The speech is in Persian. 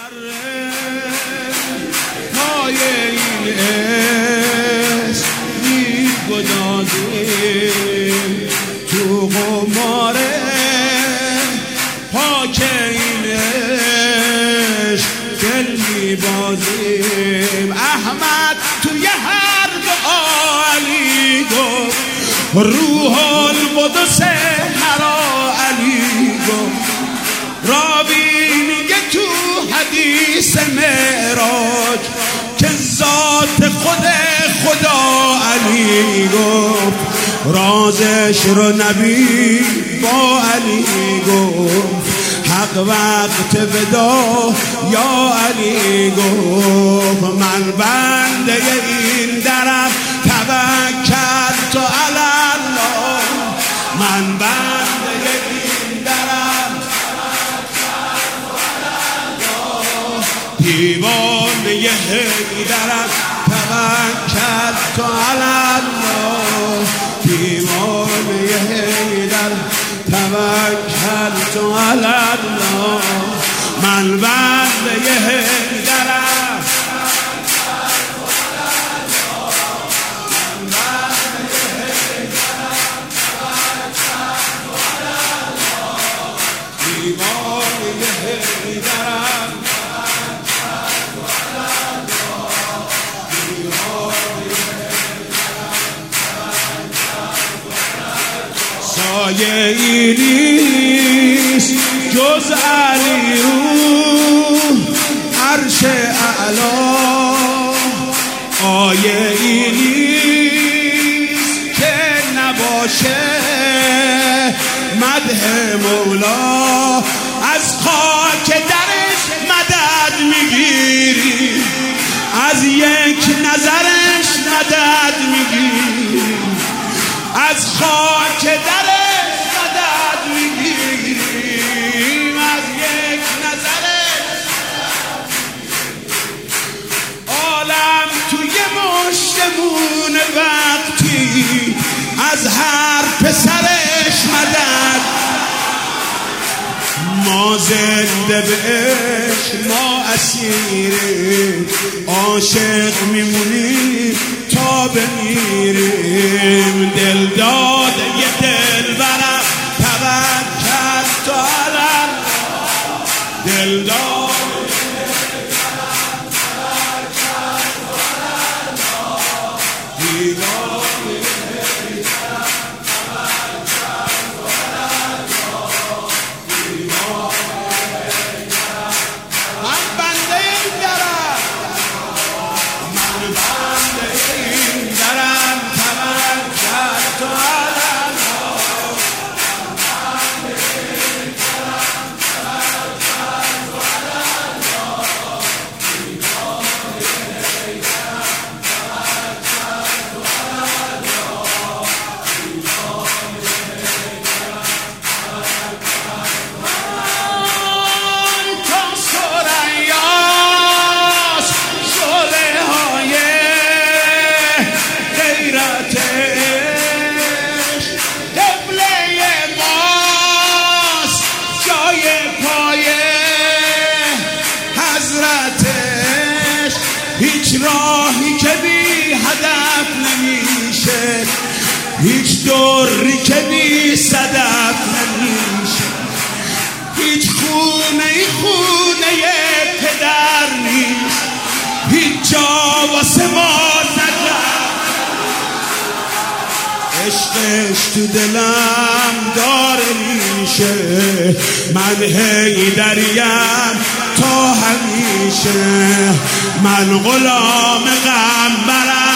پای این عشق می‌گدازیم تو قمار پاک این عشق دل می‌بازیم. احمد توی حرب علی گفت روح القدس هرا علی گفت. راوی میگه تو حدیث معراج که ذات خود خدا علی گفت. رازش رو نبی با علی گفت. حق وقت ودا یا علی گفت. من بنده این درم توکلت علی الله. من بنده این درم دیوانه حیدرم توکلت علی الله. دیوانه حیدر توکلت علی الله. من بنده حیدرم دیوانه حیدرم سایه ای نیست جز علی رو عرش اعلا. آیه ای نیست که نباشه مدح مولا. از خاک درش مدد میگیری از یک نظرش مدد میگیری. از خاک درش مدد میگیریم از یک نظرش. عالم توی مشتمون وقتی از هر پسرش مدد. ما زنده به عشق ما اسیریم عاشق میمونیم تا بمیریم. دل داده یه دل برم توکلت علی الله. دل داده هیچ راهی که بی هدف نمیشه. هیچ دوری که بی صدف نمیشه. هیچ خونه پدر نیست. هیچ جا واسه ما نجف. عشقش تو دلم داره میشه. من حیدریم تا همیشه. من غلام غم برم